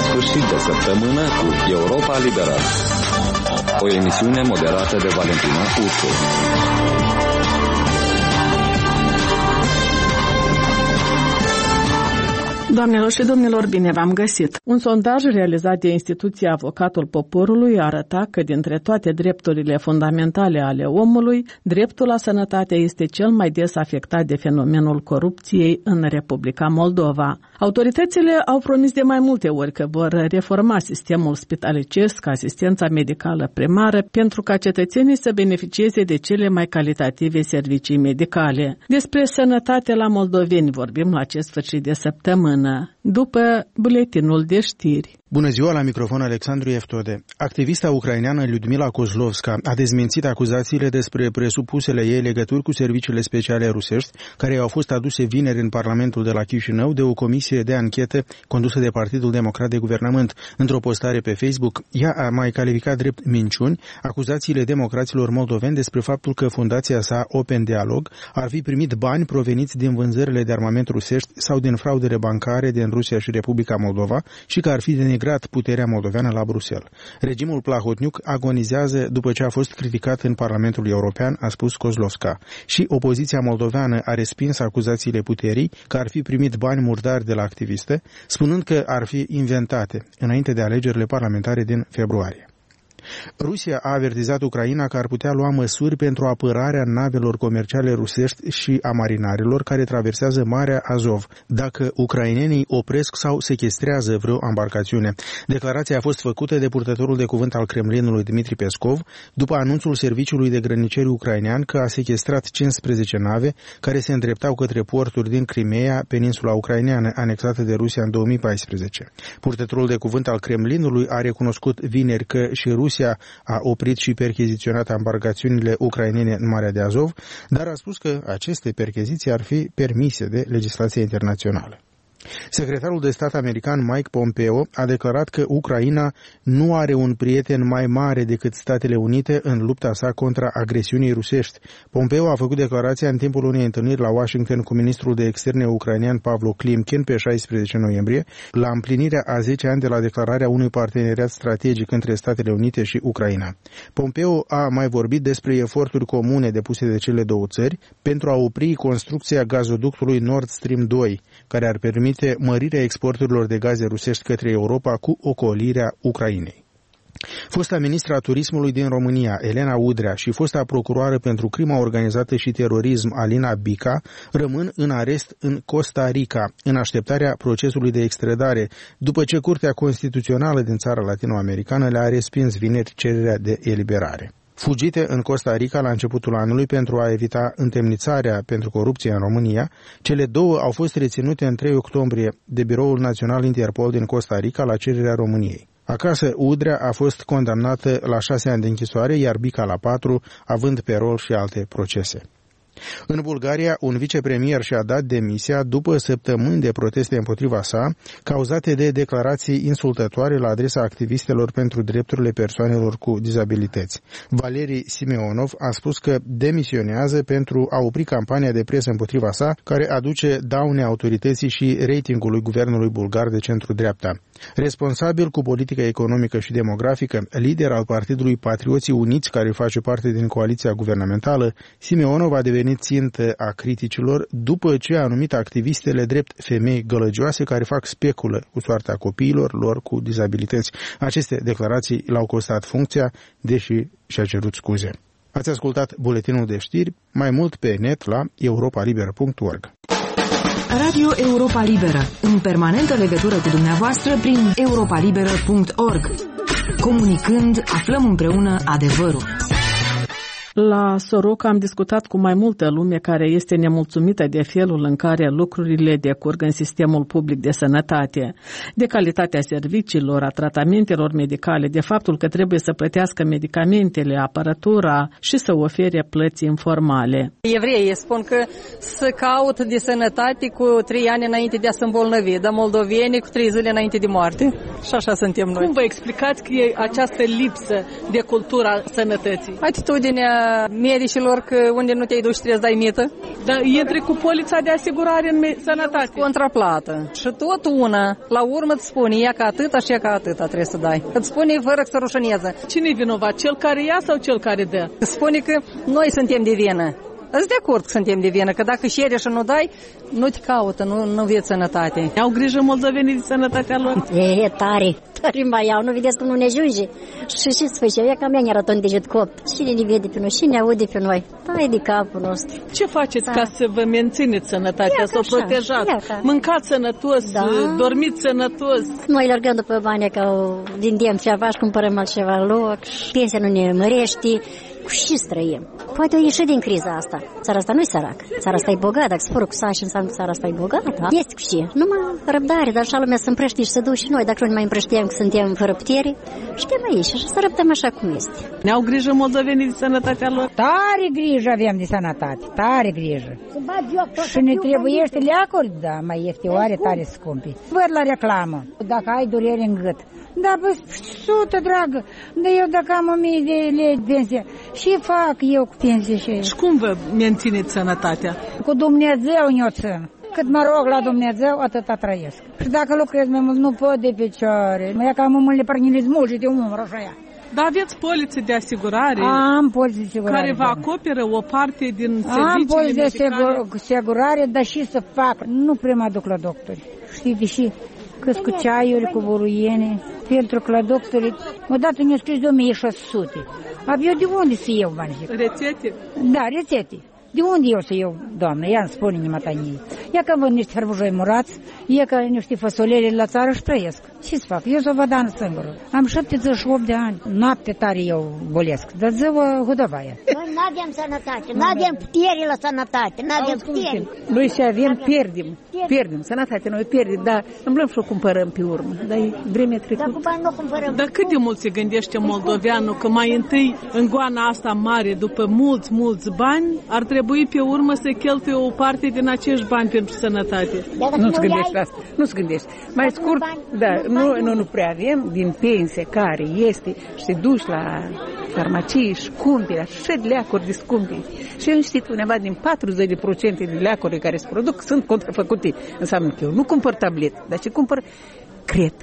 sfârșit de săptămână cu Europa Liberă. O emisiune moderată de Valentina Ursu. Doamnelor și domnilor, bine v-am găsit! Un sondaj realizat de instituția Avocatul Poporului arăta că dintre toate drepturile fundamentale ale omului, dreptul la sănătate este cel mai des afectat de fenomenul corupției în Republica Moldova. Autoritățile au promis de mai multe ori că vor reforma sistemul spitalicesc, asistența medicală primară, pentru ca cetățenii să beneficieze de cele mai calitative servicii medicale. Despre sănătate la moldoveni vorbim la acest sfârșit de săptămână, după buletinul de știri. Bună ziua, la microfon Alexandru Eftode. Activista ucraineană Lyudmila Kozlovska a dezmințit acuzațiile despre presupusele ei legături cu serviciile speciale rusești, care au fost aduse vineri în Parlamentul de la Chișinău de o comisie de anchetă condusă de Partidul Democrat de Guvernământ. Într-o postare pe Facebook, ea a mai calificat drept minciuni acuzațiile democraților moldoveni despre faptul că fundația sa Open Dialog ar fi primit bani proveniți din vânzările de armament rusești sau din fraudele bancare din Rusia și Republica Moldova și că ar fi denigrat puterea moldoveană la Bruxelles. Regimul Plahotniuc agonizează după ce a fost criticat în Parlamentul European, a spus Kozlovska. Și opoziția moldoveană a respins acuzațiile puterii că ar fi primit bani murdari de la activiste, spunând că ar fi inventate înainte de alegerile parlamentare din februarie. Rusia a avertizat Ucraina că ar putea lua măsuri pentru apărarea navelor comerciale rusești și a marinarilor care traversează Marea Azov, dacă ucrainenii opresc sau sechestrează vreo embarcațiune. Declarația a fost făcută de purtătorul de cuvânt al Kremlinului Dmitri Peskov, după anunțul Serviciului de Grăniceri ucrainean că a sechestrat 15 nave care se îndreptau către porturi din Crimea, peninsula ucraineană anexată de Rusia în 2014. Purtătorul de cuvânt al Kremlinului a recunoscut vineri că și Rusia a oprit și percheziționat embarcațiunile ucrainene în Marea de Azov, dar a spus că aceste percheziții ar fi permise de legislația internațională. Secretarul de stat american Mike Pompeo a declarat că Ucraina nu are un prieten mai mare decât Statele Unite în lupta sa contra agresiunii rusești. Pompeo a făcut declarația în timpul unei întâlniri la Washington cu ministrul de externe ucrainean Pavlo Klimkin pe 16 noiembrie, la împlinirea a 10 ani de la declararea unui parteneriat strategic între Statele Unite și Ucraina. Pompeo a mai vorbit despre eforturi comune depuse de cele două țări pentru a opri construcția gazoductului Nord Stream 2, care ar permite mărirea exporturilor de gaze rusești către Europa cu ocolirea Ucrainei. Fosta ministra turismului din România, Elena Udrea, și fosta procuroară pentru crimă organizată și terorism, Alina Bica, rămân în arest în Costa Rica, în așteptarea procesului de extradare, după ce Curtea Constituțională din țara latinoamericană le-a respins vineri cererea de eliberare. Fugite în Costa Rica la începutul anului pentru a evita întemnițarea pentru corupție în România, cele două au fost reținute în 3 octombrie de Biroul Național Interpol din Costa Rica la cererea României. Acasă, Udrea a fost condamnată la 6 ani de închisoare, iar Bica la 4, având pe rol și alte procese. În Bulgaria, un vicepremier și-a dat demisia după săptămâni de proteste împotriva sa, cauzate de declarații insultătoare la adresa activistelor pentru drepturile persoanelor cu dizabilități. Valeri Simeonov a spus că demisionează pentru a opri campania de presă împotriva sa, care aduce daune autorității și ratingului guvernului bulgar de centru-dreapta. Responsabil cu politica economică și demografică, lider al Partidului Patrioții Uniți, care face parte din coaliția guvernamentală, Simeonov a devenit țintă a criticilor după ce a numit activistele drept femei gălăgioase care fac speculă cu soarta copiilor lor cu dizabilități. Aceste declarații l-au costat funcția, deși și-a cerut scuze. Ați ascultat buletinul de știri, mai mult pe net la europalibera.org. Radio Europa Liberă, în permanentă legătură cu dumneavoastră prin europalibera.org. Comunicând, aflăm împreună adevărul. La Soroca am discutat cu mai multă lume care este nemulțumită de felul în care lucrurile decurg în sistemul public de sănătate, de calitatea serviciilor, a tratamentelor medicale, de faptul că trebuie să plătească medicamentele, aparatura și să ofere plăți informale. Evreii spun că să caut de sănătate cu 3 ani înainte de a se îmbolnăvi, dar moldovenii cu 3 zile înainte de moarte. Și așa suntem noi. Cum vă explicați că e această lipsă de cultura sănătății? Atitudinea medicilor că unde nu te-ai duci trebuie să dai mită. Dar intri cu polița de asigurare în sănătate. Contraplată. Și tot una, la urmă îți spune, ia ca atâta și ia ca atâta trebuie să dai. Îți spune fără să rușineze. Cine-i vinovat? Cel care ia sau cel care dă? Spune că noi suntem de vină. Îți de acord că suntem de vină, că dacă ceri și nu dai, nu te caută, nu vezi sănătate. Au grijă moldovenii de sănătatea lor? E tare mai iau, nu vedeți cum nu ne ajunge. Și ce spui, e ca mea ne arată un deget copt. Cine ne vede pe noi, cine ne aude pe noi? Tai de capul nostru. Ce faceți ca să vă mențineți sănătatea, să o protejați? Mâncați sănătos, dormiți sănătos. Noi alergăm după bani ca vindem ceva și cumpărăm altceva în loc. Pensia nu ne mărește. Cu și străim. Poate o ieși din criza asta. Țara asta nu-i sărac. Țara asta e bogată. Dacă spără cu sași, înseamnă că țara asta e bogată. Este cu și. Numai răbdare, dar așa lumea să împrăști și să duci și noi. Dacă nu mai împrăștiem că suntem fără putere, știm aici și să răbdăm așa cum este. Ne-au grijă moldovenii de sănătatea lor? Tare grijă avem de sănătate. Tare grijă. Și ne trebuiește leacuri, da, mai ieftioare, tare scumpi. Văd la reclamă. Dacă ai durere în gât. Da, bă, 100, dragă. Dar eu dacă am 1000 de lei de pensie, și fac eu cu pensie și... Și cum vă mențineți sănătatea? Cu Dumnezeu ne-o țin. Cât mă rog la Dumnezeu, atâta trăiesc. Și dacă lucrez mai mult, nu pot de picioare. Mai ca mămânile părnile smulge de umăr, așa ea. Dar aveți polițe de asigurare? Am polițe de asigurare. Care vă acoperă o parte din serviciile Am polițe medicale? de asigurare, dar și să fac. Nu prea mă duc la doctori. Știi, deși cât cu ceaiuri, cu buruiene, pentru că la doctori, odată mi-a scris 2600. Eu de unde să iau bani? Rețete? Da, rețete. De unde eu să iau, doamnă? Ea îmi spune nimatanii. Ia că văd niște hărbujoi murați, ia că niște fasolele la țară și trăiesc. Ce să fac? Eu sunt o vădană singură. Am 78 de ani. Noapte tare eu bolesc, dar ziua hudovaia. Noi n-avem sănătate, n-avem putere la sănătate, n-avem putere. Noi și avem, pierdem. Sănătatea noi pierdem, dar îmblăm și o cumpărăm pe urmă. Dar e vremea trecută. Dar cu bani nu cumpărăm. Dar cât de mult se gândește moldoveanul că mai întâi în goana asta mare, după mulți bani, ar trebui pe urmă să cheltuie o parte din acești bani pentru sănătate? Nu-ți gândești asta. Nu-ți gândești. Mai scurt, nu prea avem din pensie care este și te duci la farmacii scumpe, așa de leacuri de scumpe. Și eu știu undeva din 40% de leacuri care se produc sunt contrafăcute. Înseamnă că eu nu cumpăr tablet, dar ce cumpăr cretă.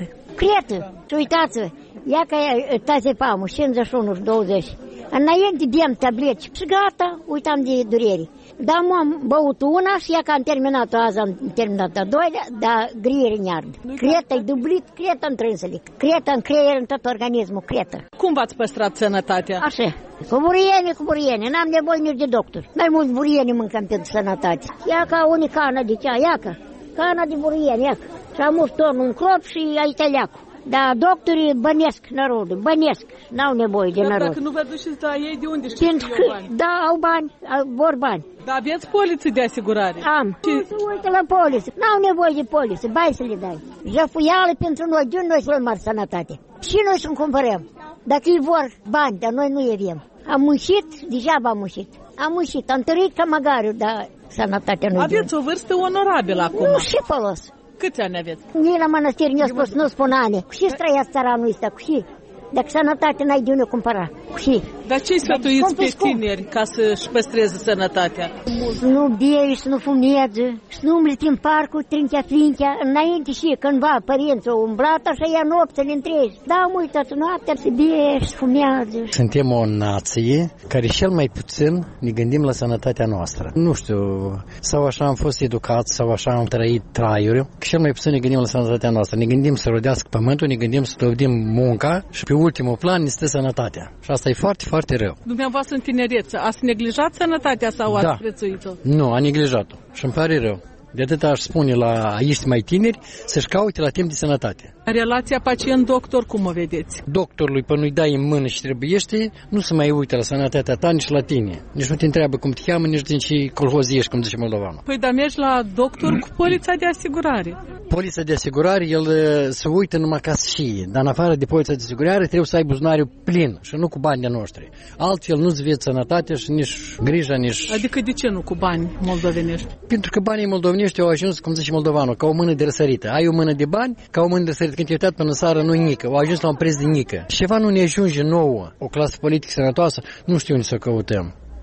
Și uitați-vă, ia că tazepamul, 51 și 20. Înainte bem tableci și gata, uitam de durere. Dar am băut una și ia că am terminat-o azi, am terminat a doilea, dar griere ne-ard. Creta-i dublit, creta întrânsălic, creta în creier, în tot organismul, creta. Cum v-ați păstrat sănătatea? Așa, cu buriene, n-am nevoie nici de doctor. Mai mulți buriene mâncăm pentru sănătate. Ia ca unii cana de cea, ia ca cana de buriene, ia ca. Și am mustonul în crop și aici leacul. Da, doctorii bănesc narodul, n-au nevoie de narod. Dacă nu vă duceți la ei, de unde știți bani? Da, au bani, vor bani. Dar aveți polițe de asigurare? Am. Uite la poliță, n-au nevoie de poliță, bai să le dai. Jăfuială pentru noi, de noi să luăm sănătate. Și noi să-mi cumpărăm. Dacă îi vor bani, dar noi nu avem. Am muncit, degeaba am muncit. Am tărit ca magariu, dar sănătatea nu-i. Aveți o vârstă onorabilă acum. Nu, și folos. Câți ani aveți? Ei la mănăstiri ne-a spus, nu spun ani. Cu și trăiați țăranul ăsta, cu și. Dacă sănătate n-ai de unde cumpăra, cu și. Dar ce-i sfătuiți pe tineri ca să-și păstreze sănătatea? Să nu bei, să nu fumeze, să nu umbli prin parcul, trinchea, înainte și cândva părinții au umblat, așa ia nopțele întregi. Da, uitați, noaptea să bei, să fumează. Suntem o nație care cel mai puțin ne gândim la sănătatea noastră. Nu știu, sau așa am fost educați, sau așa am trăit traiuri, cel mai puțin ne gândim la sănătatea noastră. Ne gândim să rodească pământul, ne gândim să dovedim munca și pe ultimul plan este sănătatea. Și asta e foarte, foarte rău. Dumneavoastră în tinerețe, ați neglijat sănătatea sau ați prețuit-o? Nu, a neglijat-o și îmi pare rău. De atât aș spune la aici mai tineri să-și caute la timp de sănătate. Relația pacient-doctor, cum o vedeți? Doctorului, până nu-i dai în mână și trebuiește, nu se mai uită la sănătatea ta, nici la tine. Nici nu te întreabă cum te cheamă, nici din ce colhoz ești, cum zice moldovanul. Păi, dar mergi la doctor cu polița de asigurare. Polița de asigurare, el se uită numai ca și, dar în afară de polița de asigurare trebuie să ai buzunariul plin și nu cu banii noștri. Altfel nu-ți vezi sănătatea și nici grija, nici... Adică de ce nu cu bani moldovenești? Pentru că banii moldovenești au ajuns, cum zice moldovanul, ca o mână de răsărită. Ai o mână de bani, ca o mână de răsărită. Când te-ai uitat până în sară, nu-i nică. Au ajuns la un preț de nică. Ceva nu ne ajunge nouă. O clasă politică sănătoasă, nu știu unde să o căutăm.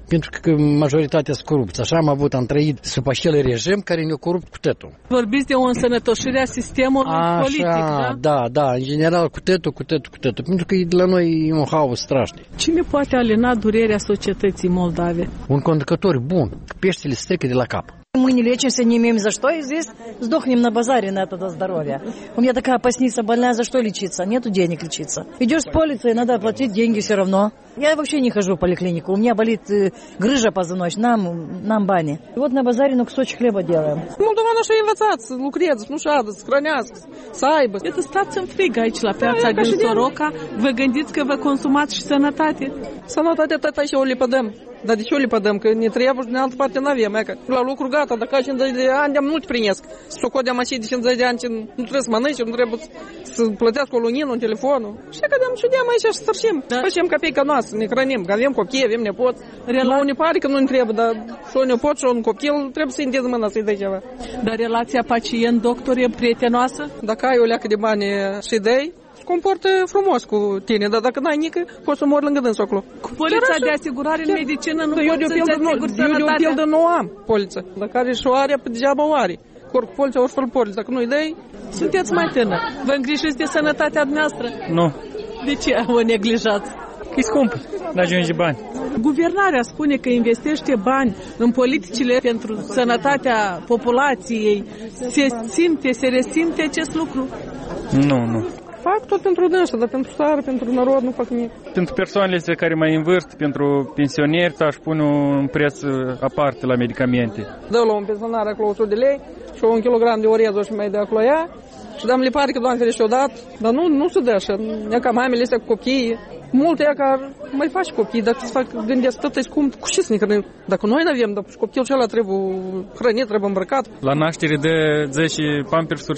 pentru că majoritatea sunt corupți. Așa am trăit sub acel regim care ne-a corupt cu tătul. Vorbiți de o însănătoșire a sistemului politic, da? Da, în general cu tătul. Pentru că la noi e un haos strașnic. Cine poate alina durerea societății moldave? Un conducător bun, peștele strică de la cap. Мы не лечимся, не имеем за что, и здесь сдохнем на базаре на это здоровье. У меня такая поясница больная, за что лечиться? Нету денег лечиться. Идешь с полиции, надо платить деньги все равно. Я вообще не хожу в поликлинику, у меня болит грыжа позвоночная, нам бани. И вот на базаре, кусочек хлеба делаем. Moldovani așa învățați, să lucreze, să nu șadă, să hrănească, să aibă. Iată, stați în frig aici la piața din Soroca, vă gândiți că vă consumați și sănătate? Sănătatea tata și o lepădăm. Dar de ce o lepădăm? Că ne trebuie și din altă parte n-avem. La lucru gata, dacă ai 50 de ani, nu-ți primesc. Să o codea mașini de 50 de ani, nu trebuie să mănânci, nu trebuie să plătească o lunină, un telefonul. Și că dăm ciudeam aici și stărșim. Facem capeica noastră, ne hrănim, că avem copii, avem nepoți. Nu ne pare că nu ne trebuie, dar și un nepot și un copil trebuie să-i îndezi mâna să-i dai ceva. Dar relația pacient-doctor e prietenoasă? Dacă ai o leacă de bani și dai, se comportă frumos cu tine, dar dacă n-ai nică, poți să mori lângă dânsul acolo. Cu polița de asigurare în medicină nu poți să-ți asiguri sănătatea? Eu de pildă nu am poliță. Dacă are și o are, degeaba o are. Ori cu polița, ori fără poliță. Dacă nu-i dai... Sunteți mai tânăr. Vă îngrijiți de sănătatea dumneavoastră? Nu. De ce o neglijați? E scump, n-ajungi bani. Guvernarea spune că investește bani în politicile pentru sănătatea populației. Se resimte acest lucru? Nu. Fac tot pentru dânsa, dar pentru țară, pentru narod nu fac nimic. Pentru persoanele care mai în vârstă, pentru pensionieri, aș pune un preț aparte la medicamente. Dă la un pensionar acolo 100 de lei și un kilogram de orez și mai de acolo ea. Și dăm lipare că Doamne ferește o dat, dar nu se dă așa. Ea ca mamele astea cu copiii, multe ea ca mai faci copii, dacă se fac gândesc tot e scump, cu ce să ne hrănim? Dacă noi n-avem, dar și copilul ăla trebuie hrănit, trebuie îmbrăcat. La naștere dă 10 pampersuri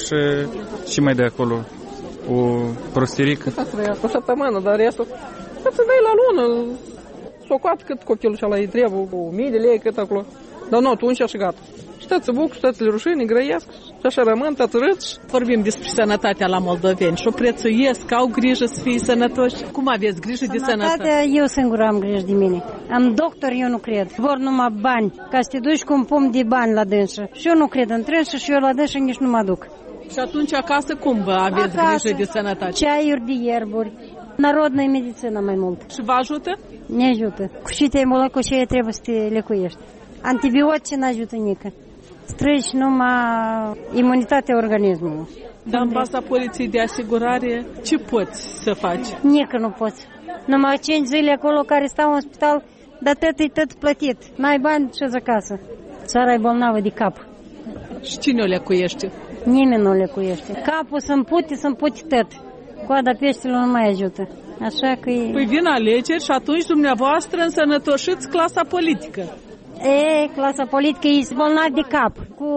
și mai de acolo. O prosterică. O săptămână, dar restul să dai la lună. Socoat cât copilul ăla îi trebuie, 1000 de lei, cât acolo. Dar nu, atunci și gata. Și tăți buc, și tăți rușini, grăiesc, și așa rămân, tăți râți. Vorbim despre sănătatea la moldoveni și o prețuiesc, au grijă să fie sănătoși. Cum aveți grijă de sănătate? Eu singur am grijă de mine. Am doctor, eu nu cred. Vor numai bani, ca să te duci cu un pom de bani la dânsă. Și eu nu cred în trânsă și eu la dânsă nici nu mă duc. Și atunci acasă cum vă aveți grijă de sănătate? Ceaiuri de ierburi, narodnă medicină mai mult. Și vă ajută? Ne ajută. Cu ce te-ai molat, cu ce trebuie să te lecuiești. Antibiotice n-ajută nică. Strângi numai imunitatea organismului. Dar în baza poliției de asigurare, ce poți să faci? Nică nu poți. Numai 5 zile acolo care stau în spital, dar tot plătit. N-ai bani, ce-ți acasă. Țara e bolnavă de cap. Și cine o lecuiește? Nimeni nu lecuiește. Capul să împute tot. Coada peștelor nu mai ajută. Așa că e... Păi vin alegeri și atunci dumneavoastră însănătoșiți clasa politică. Clasa politică e bolnav de cap. Cu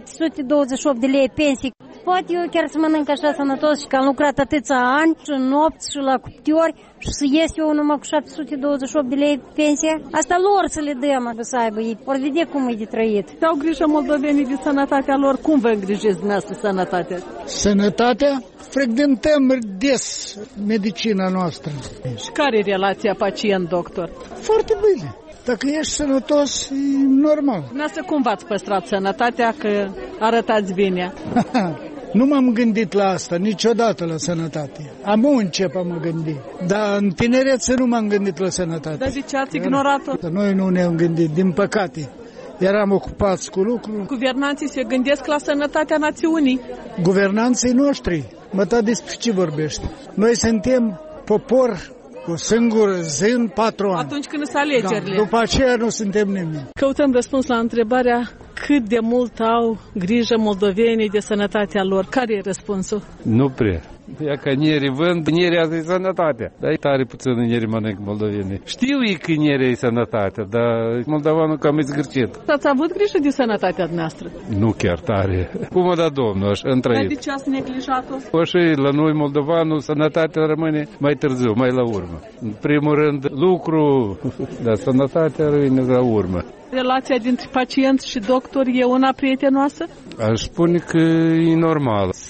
728 de lei pensii. Poate eu chiar să mănânc așa sănătos și că am lucrat atâția ani și în nopți și la cuptiori și să ies eu numai cu 728 de lei pensia. Asta lor să le dăm să aibă ei. Ori vedea cum e de trăit. Dau grijă moldovenii de sănătatea lor. Cum vă îngrijiți dumneavoastră sănătatea? Sănătatea? Frecventăm des medicina noastră. Și care e relația pacient-doctor? Foarte bine. Dacă ești sănătos, e normal. Dumneavoastră cum v-ați păstrat sănătatea că arătați bine? Nu m-am gândit la asta, niciodată la sănătate. Încep a mă gândi. Dar în tinerețe nu m-am gândit la sănătate. Dar de ce ați ignorat-o? Noi nu ne-am gândit, din păcate. Eram ocupați cu lucruri. Guvernanții se gândesc la sănătatea națiunii. Guvernanții noștri? Despre ce vorbești? Noi suntem popor cu singur zi în 4 ani. Atunci când sunt alegerile. Da, după aceea nu suntem nimeni. Căutăm răspuns la întrebarea cât de mult au grijă moldovenii de sănătatea lor. Care e răspunsul? Nu prea. Ia că nierii vând, nierii asta e sănătatea. Dar e tare puțin nierii mănânc moldovenii. Știu ei că nierii e sănătatea, dar moldovanul cam e zgârcit. Ați avut grijă de sănătatea noastră? Nu chiar tare. Cum a dat Domnul, așa, întrăit. Dar de ce ați neglijat-o? Așa, la noi moldovanul, sănătatea rămâne mai târziu, mai la urmă. În primul rând, lucru, dar sănătatea rămâne la urmă. Relația dintre pacient și doctor e una prietenoasă? Aș spune că e normal.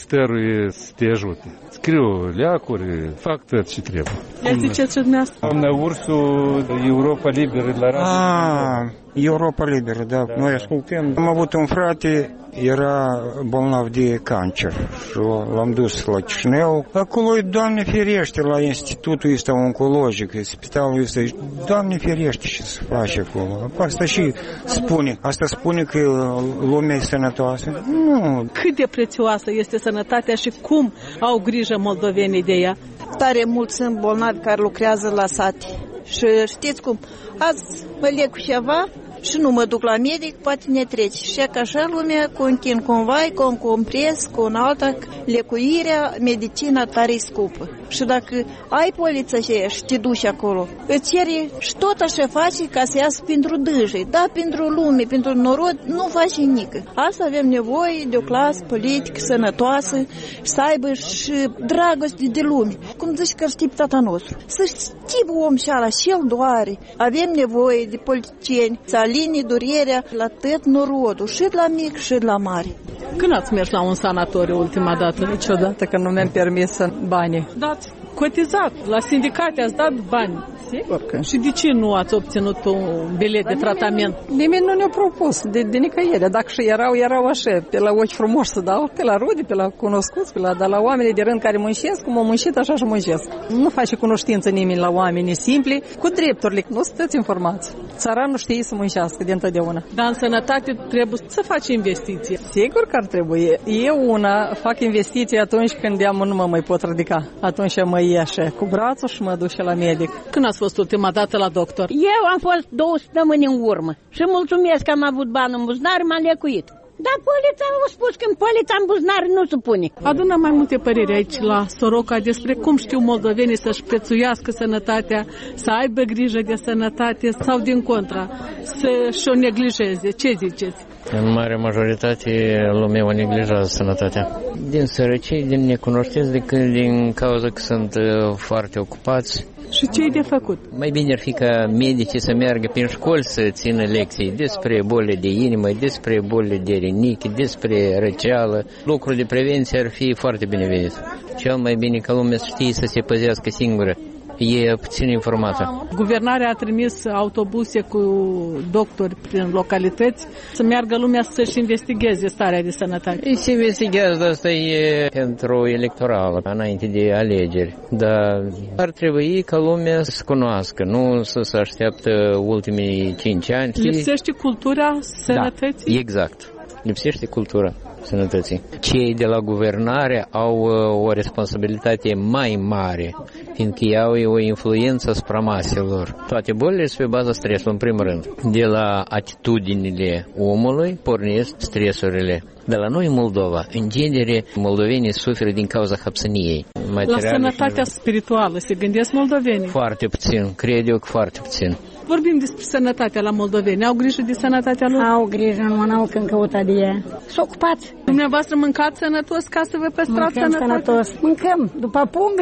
stăruie să te ajute. Scriu leacuri, fac tot ce trebuie. Ia ziceți și dumneavoastră. Doamna Ursu, Europa Liberă la radio. Europa Liberă, da. Noi ascultăm. Am avut un frate, era bolnav de cancer și l-am dus la Chișinău. Acolo, Doamne ferește, la institutul ăsta oncologic, spitalul ăsta, Doamne ferește ce se face acolo. Asta și spune. Asta spune că lumea e sănătoasă. Nu. Cât de prețioasă este sănătatea și cum au grijă moldovenii de ea? Tare mulți sunt bolnavi care lucrează la sate. Și știți cum? Azi mă leg cu ceva și nu mă duc la medic, poate ne trece. Și că așa lumea, cu un chin, cu un vai, cu un compres, cu un alta, lecuirea, medicina tare scupă. Și dacă ai polița și te duci acolo, îți cere și tot așa face ca să iasă pentru dâjei. Da, pentru lume, pentru norod, nu face nică. Asta avem nevoie de o clasă politică sănătoasă și să aibă și dragoste de lume. Cum zici că știi tata nostru. Să știi om și ala și el doare. Avem nevoie de politicieni să alinii durerea la tot norodul, și la mic și la mare. Când ați mers la un sanatoriu ultima dată? Niciodată, că nu mi-am permis banii. Dați cotizat, la sindicate ați dat bani. Sigur. Și de ce nu ați obținut un bilet de tratament? Nimeni nu ne-a propus, de nicăieri. Dacă și erau așa, pe la ochi frumoși să dau, pe la rude, pe la cunoscuți, dar la oamenii de rând care muncesc, cum au muncit, așa și muncesc. Nu face cunoștință nimeni la oamenii simpli, cu drepturile, nu sunteți informați. Țaranul știe să muncească de întotdeauna. Dar în sănătate trebuie să faci investiții. Sigur că ar trebui. Eu fac investiții atunci când nu mă mai pot ridica. Atunci mă ieșe cu brațul și mă duc la medic. Când ați fost ultima dată la doctor? Eu am fost 2 săptămâni în urmă și mulțumesc că am avut bani în buzunar, m-am lecuit. Dar polița a spus că polița în buzunar nu se pune. Adună mai multe păreri aici la Soroca despre cum știu moldovenii să-și prețuiască sănătatea, să aibă grijă de sănătate sau din contra, să-și o neglijeze. Ce ziceți? În mare majoritate lumea o neglijează sănătatea. Din sărăcie, din necunoștință, din cauza că sunt foarte ocupați. Și ce e de făcut? Mai bine ar fi ca medicii să meargă prin școli să țină lecții despre bolile de inimă, despre bolile de rinichi, despre răceală. Lucrul de prevenție ar fi foarte binevenit. Cel mai bine ca lumea să știe să se păzească singură. E puțin informată. Guvernarea a trimis autobuse cu doctori prin localități să meargă lumea să-și investigheze starea de sănătate. Se investigează, dar asta e pentru electoral, înainte de alegeri. Dar ar trebui ca lumea să se cunoască, nu să se așteaptă ultimii 5 ani. Lipsește cultura sănătății? Da, exact. Lipsește cultura sănătății. Cei de la guvernare au o responsabilitate mai mare, fiindcă ei au o influență asupra maselor. Toate bolile sunt pe baza stresului, în primul rând. De la atitudinile omului pornesc stresurile. De la noi, în Moldova, în genere, moldovenii suferă din cauza hapsăniei. La sănătatea spirituală se gândesc moldovenii? Foarte puțin, cred eu că foarte puțin. Vorbim despre sănătatea la moldoveni. Au grijă de sănătatea lor? Au grijă, nu n-au când căuta de ea. S-o ocupați. Dumneavoastră mâncați sănătos ca să vă păstrați sănătos. Mâncăm după pungă.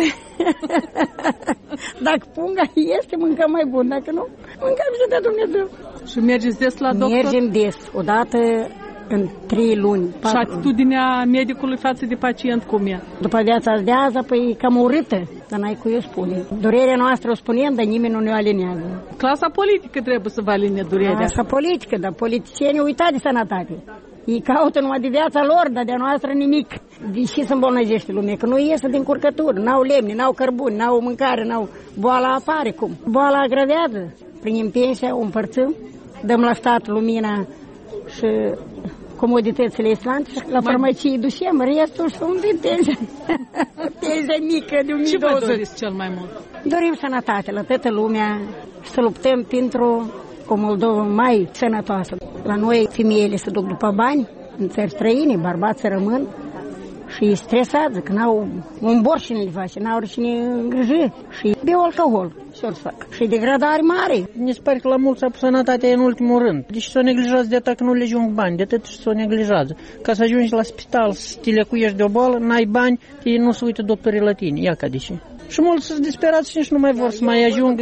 Dacă punga este, mâncăm mai bun. Dacă nu, mâncăm și de Dumnezeu. Și mergeți des la doctor? Mergem des. Odată în 3 luni. Și atitudinea medicului față de pacient cum e? După viața de azi, păi cam urâtă, dar n-ai cu eu spune. Durerea noastră o spunem, dar nimeni nu ne alinează. Clasa politică trebuie să vă aline durerea. Clasa politică, dar politicienii uitați de sănătate. Ei caută numai de viața lor, dar de-a noastră nimic. Deși se îmbolnăjește lumea, că nu iese din curcături, n-au lemne, n-au cărbuni, n-au mâncare, n-au... Boala apare cum? Boala agravează. Primim pensia, o împărțim, dăm la stat lumina și comoditățile islanțe și la farmacie ducem, restul sunt din pensia. Pensia mică de 1200. Ce vă doriți cel mai mult? Dorim sănătate la toată lumea și să luptăm pentru o Moldova mai sănătoasă. La noi femeile se duc după bani, în țări străine, bărbații rămân și îi stresează, că n-au un bor cine le face, n-au cine îngriji și beau alcool. Ce-o să fac? Și degradare mare. Mi se pare că la mulți a pus sănătatea în ultimul rând. Deci s-o neglijează de atât că nu le ajung bani, de atât s-o neglijează. Ca să ajungi la spital, să te lecuiești de o boală, n-ai bani, nu se uită doctorii la tine. Ia ca de ce. Și mulți sunt disperați și nici nu mai vor să mai ajungă.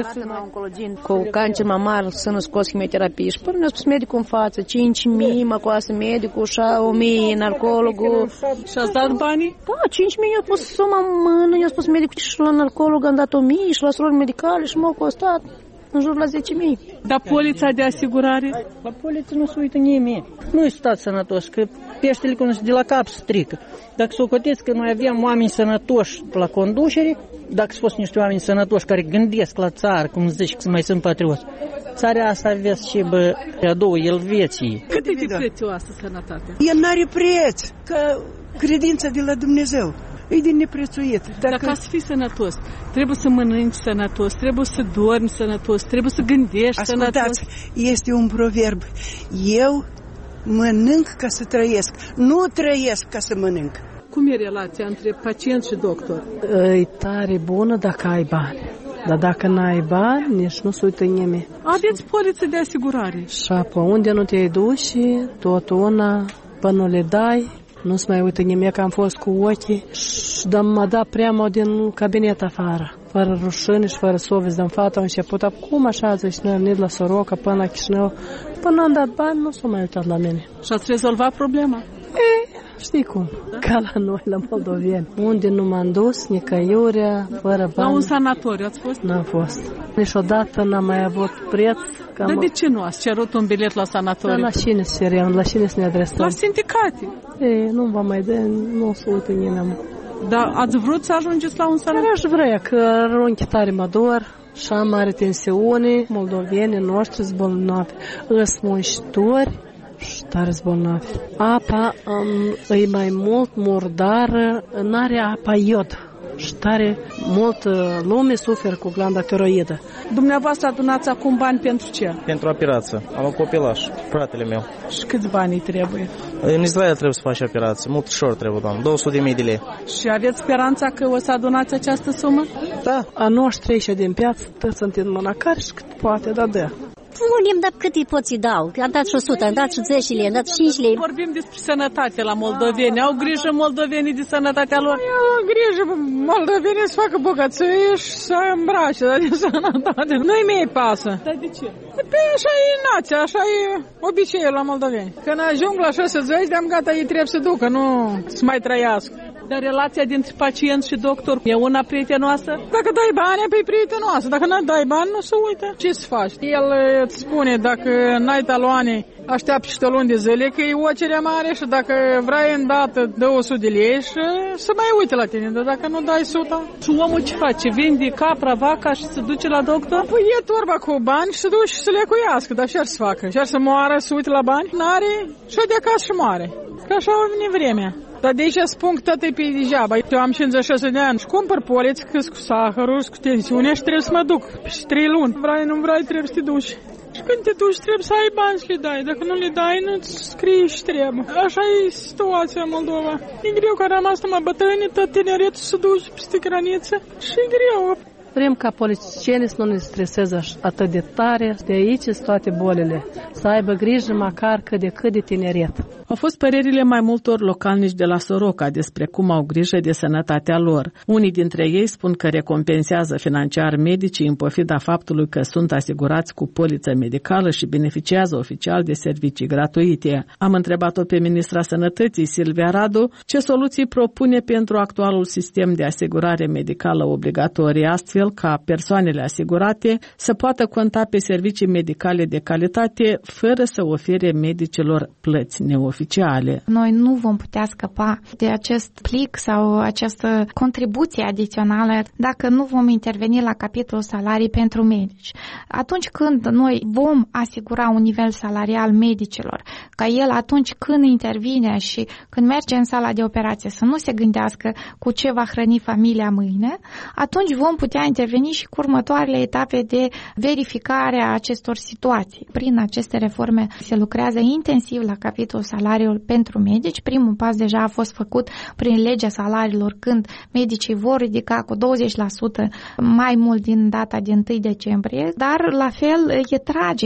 Cu cancer mamar să nu scos chimioterapie. Și până mi-a spus medicul în față, 5.000 mă coastă medicul, 1.000 narcologul. Și ați dat banii? Da, 5.000 i-a pus suma în mână, i-a spus medicul și la narcolog am dat 1.000 și la surori medicale și m-au costat în jur la 10.000. Dar polița de asigurare? La poliță nu se uită nimeni. Nu-i stat sănătos, că peștele când de la cap strică. Dacă s-o coteți că noi aveam oameni sănătoși la conducere, dacă s-au fost niște oameni sănătoși care gândesc la țară, cum zici, că mai sunt patrioți, țara asta aveți și a doua Elveții. Cât e de prețioasă sănătatea? El n-are preț, că credința de la Dumnezeu. E de neprețuit. Dacă să fii sănătos, trebuie să mănânci sănătos, trebuie să dormi sănătos, trebuie să gândești sănătos. Este un proverb. Eu mănânc ca să trăiesc, nu trăiesc ca să mănânc. Cum e relația între pacient și doctor? E tare bună dacă ai bani. Dar dacă n-ai bani, nici nu se uită nimeni. Aveți poliță de asigurare. Și pe unde nu te-ai duci, tot una, până nu le dai, nu se mai uită nimeni, că am fost cu ochii și m-a dat preamă din cabinet afară. Fără rușine și fără sovezi din fata, am început, cum așa, zici, noi am venit la Soroca până la Chișinău. Până am dat bani, nu s-a mai uitat la mine. Și ați rezolvat problema? Știi cum? Ca la noi, la moldoveni. Unde nu m-am dus, nicăiurea, fără bani. La un sanatoriu ați fost? N-am fost. Niciodată n-am mai avut preț. Dar de ce nu ați cerut un bilet la sanatoriu? La cine să cerem, la cine să ne adresăm? La sindicate. Nu vă mai dă, nu se uită nimeni. Dar ați vrut să ajungeți la un sanatoriu? Aș vrea, că runchi tare mă dor, și am mare tensiune, moldovenii noștri zbolnavi, îs muncitori și tare zbolnavi. Apa e mai mult murdară, n-are apa iod. Și tare mult lume suferă cu glanda tiroidă. Dumneavoastră adunați acum bani pentru ce? Pentru operație. Am un copilaș, fratele meu. Și câți bani trebuie? În Israel trebuie să faci operație, mult ușor trebuie, doamnă, 200.000 de lei. Și aveți speranța că o să adunați această sumă? Da, a noștri ieși din piață, toți sunt în mâna care și cât poate, da. Punem, dar cât îi poți dau? Am dat și 100, am dat și 10 lei, am dat 5 lei. Vorbim despre sănătate la moldoveni. Au grijă moldovenii de sănătatea lor? Au grijă moldovenii să facă bogăție și să îmbrace, dar de sănătate. Nu-i mie pasă. Dar de ce? Păi așa e nația, așa e obiceiul la moldoveni. Când ajung la 60 de-am gata, ei trebuie să ducă, nu să mai trăiască. Dar relația dintre pacient și doctor e una prietenoasă? Dacă dai bani, e prietenoasă. Dacă nu dai bani, nu se uită. Ce să faci? El îți spune, dacă n-ai taloane, așteaptă și luni de zile, că e ocerea mare și dacă vrei îndată 200 de lei și să mai uite la tine. Dar dacă nu dai 100... Și omul ce face? Vinde capra, vaca și se duce la doctor? Păi e turba cu bani și se duce și să le cuiască. Dar ce ar să facă? Ce ar să moară, să uite la bani? N-are și de acasă și moare. Că așa a venit vremea. Dar de aici spun că tot e pe degeaba. Eu am 56 de ani și cumpăr poliți câți cu sahărul și cu tensiune și trebuie să mă duc. Și 3 luni. Vrei, nu vrei, trebuie să te duci. Și când te duci, trebuie să ai bani să le dai. Dacă nu le dai, nu-ți scrii și trebuie. Așa e situația în Moldova. E greu că am rămas numai bătrâni, tot tineretul să duci peste graniță. Și e greu. Vrem ca politicienii să nu ne streseze atât de tare, de aici sunt toate bolile, să aibă grijă măcar cât de tineret. Au fost părerile mai multor localnici de la Soroca despre cum au grijă de sănătatea lor. Unii dintre ei spun că recompensează financiar medicii în pofida faptului că sunt asigurați cu poliță medicală și beneficiază oficial de servicii gratuite. Am întrebat-o pe ministra Sănătății, Silvia Radu, ce soluții propune pentru actualul sistem de asigurare medicală obligatorie, astfel ca persoanele asigurate să poată conta pe servicii medicale de calitate fără să ofere medicilor plăți neoficiale. Noi nu vom putea scăpa de acest plic sau această contribuție adițională dacă nu vom interveni la capitolul salarii pentru medici. Atunci când noi vom asigura un nivel salarial medicilor, ca el atunci când intervine și când merge în sala de operație să nu se gândească cu ce va hrăni familia mâine, atunci vom putea interveni și cu următoarele etape de verificare a acestor situații. Prin aceste reforme se lucrează intensiv la capitolul salariul pentru medici. Primul pas deja a fost făcut prin legea salariilor, când medicii vor ridica cu 20% mai mult din data de 1 decembrie, dar la fel e tragic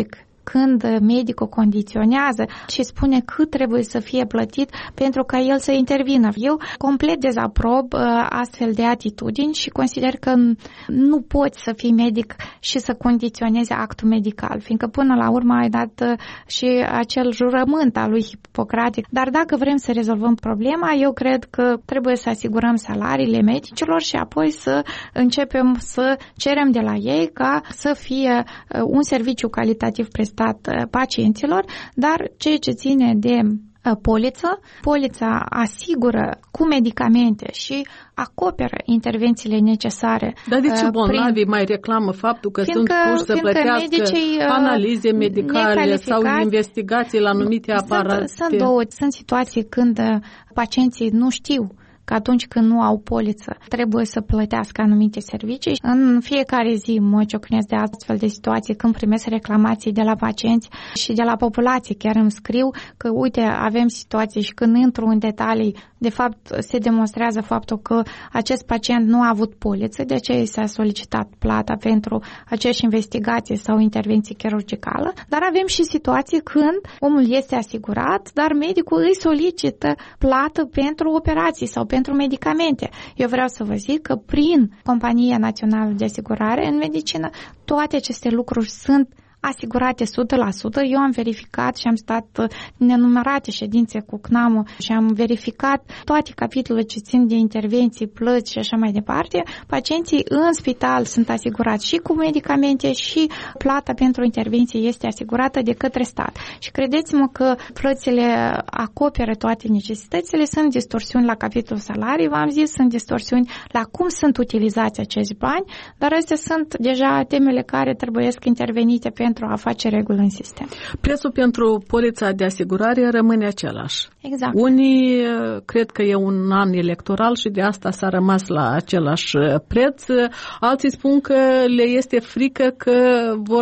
când medicul condiționează și spune cât trebuie să fie plătit pentru ca el să intervină. Eu complet dezaprob astfel de atitudini și consider că nu poți să fii medic și să condiționezi actul medical, fiindcă până la urmă ai dat și acel jurământ al lui Hipocratic. Dar dacă vrem să rezolvăm problema, eu cred că trebuie să asigurăm salariile medicilor și apoi să începem să cerem de la ei ca să fie un serviciu calitativ prestat pacienților, dar ceea ce ține de polița asigură cu medicamente și acoperă intervențiile necesare. Dar de ce bolnavii mai reclamă faptul că sunt puși să plătească analize medicale sau investigații la anumite aparate? Sunt situații când pacienții nu știu că atunci când nu au poliță trebuie să plătească anumite servicii. În fiecare zi mă ciocnesc de astfel de situații când primesc reclamații de la pacienți și de la populație. Chiar îmi scriu că, uite, avem situații și când intru în detalii, de fapt se demonstrează faptul că acest pacient nu a avut poliță, de aceea s-a solicitat plata pentru aceeași investigație sau intervenție chirurgicală, dar avem și situații când omul este asigurat, dar medicul îi solicită plată pentru operații sau pentru medicamente. Eu vreau să vă zic că prin Compania Națională de Asigurare în medicină toate aceste lucruri sunt asigurate 100%. Eu am verificat și am stat nenumărate ședințe cu CNAM-ul și am verificat toate capitolele ce țin de intervenții, plăți și așa mai departe. Pacienții în spital sunt asigurați și cu medicamente și plata pentru intervenție este asigurată de către stat. Și credeți-mă că plățile acoperă toate necesitățile, sunt distorsiuni la capitolul salarii, v-am zis, sunt distorsiuni la cum sunt utilizați acești bani, dar astea sunt deja temele care trebuie intervenite pentru a face reguli în sistem. Prețul pentru polița de asigurare rămâne același. Exact. Unii cred că e un an electoral și de asta s-a rămas la același preț. Alții spun că le este frică că vor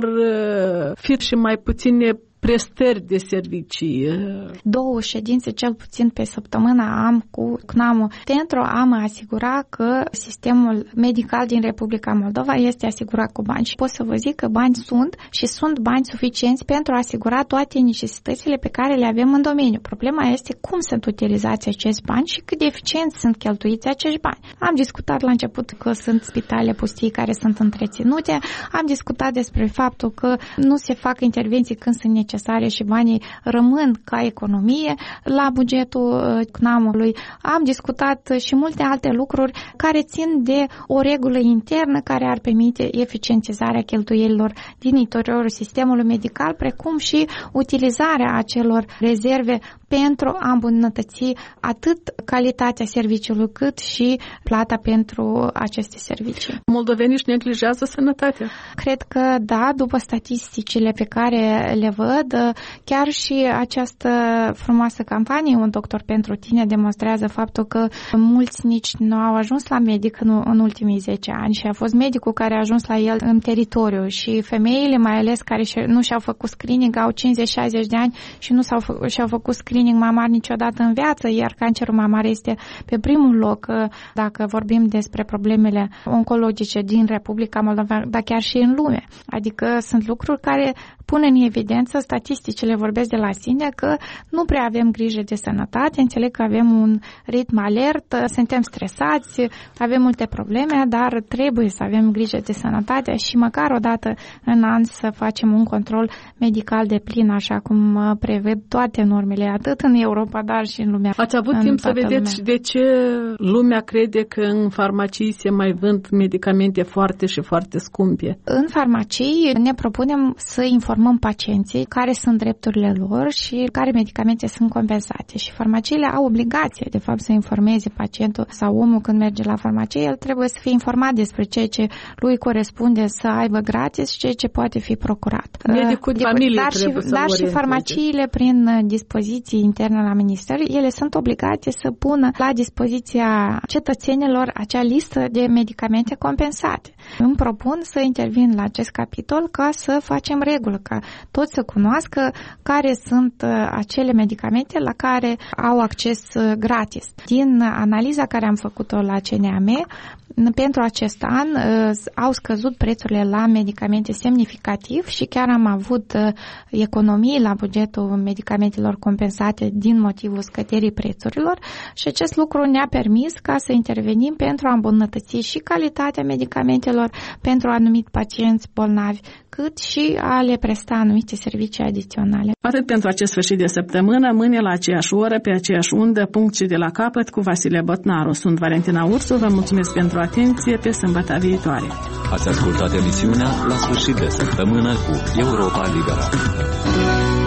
fi și mai puține prestări de servicii. 2 ședințe cel puțin pe săptămână am cu CNAM pentru a mă asigura că sistemul medical din Republica Moldova este asigurat cu bani. Și pot să vă zic că bani sunt și sunt bani suficienți pentru a asigura toate necesitățile pe care le avem în domeniu. Problema este cum sunt utilizați acești bani și cât de eficient sunt cheltuiți acești bani. Am discutat la început că sunt spitale pustii care sunt întreținute, am discutat despre faptul că nu se fac intervenții când sunt necesare și banii rămân ca economie la bugetul CNAM-ului. Am discutat și multe alte lucruri care țin de o regulă internă care ar permite eficientizarea cheltuielilor din interiorul sistemului medical, precum și utilizarea acelor rezerve pentru a îmbunătăți atât calitatea serviciului cât și plata pentru aceste servicii. Moldovenii își neglijează sănătatea? Cred că da, după statisticile pe care le văd, chiar și această frumoasă campanie, Un doctor pentru tine, demonstrează faptul că mulți nici nu au ajuns la medic în ultimii 10 ani și a fost medicul care a ajuns la el în teritoriu și femeile, mai ales care nu și-au făcut screening, au 50-60 de ani și nu și-au făcut screening mamar niciodată în viață, iar cancerul mamar este pe primul loc dacă vorbim despre problemele oncologice din Republica Moldova, dar chiar și în lume. Adică sunt lucruri care pun în evidență, statisticile vorbesc de la sine, că nu prea avem grijă de sănătate, înțeleg că avem un ritm alert, suntem stresați, avem multe probleme, dar trebuie să avem grijă de sănătate și măcar o dată în an să facem un control medical de plin, așa cum prevăd toate normele, atât în Europa, dar și în lumea. Ați avut timp să vedeți de ce lumea crede că în farmacii se mai vând medicamente foarte și foarte scumpe? În farmacii ne propunem să informăm pacienții care sunt drepturile lor și care medicamente sunt compensate. Și farmaciile au obligație, de fapt, să informeze pacientul sau omul când merge la farmacie, el trebuie să fie informat despre ceea ce lui corespunde să aibă gratis și ceea ce poate fi procurat. Medicul de familie trebuie să dar și farmaciile, prin dispoziții interne la minister, ele sunt obligate să pună la dispoziția cetățenilor acea listă de medicamente compensate. Îmi propun să intervin la acest capitol ca să facem regulă, ca toți să cunoască care sunt acele medicamente la care au acces gratis. Din analiza care am făcut-o la CNAM, pentru acest an au scăzut prețurile la medicamente semnificativ și chiar am avut economii la bugetul medicamentelor compensate din motivul scăderii prețurilor și acest lucru ne-a permis ca să intervenim pentru a îmbunătăți și calitatea medicamentelor pentru anumiti pacienți bolnavi, cât și a le presta anumite servicii adiționale. Atât pentru acest sfârșit de săptămână, mâine la aceeași oră, pe aceeași undă, punct și de la capăt cu Vasile Botnaru. Sunt Valentina Ursu, vă mulțumesc pentru atenție, pe sâmbătă viitoare. Ați ascultat emisiunea La sfârșit de săptămână cu Europa Liberă.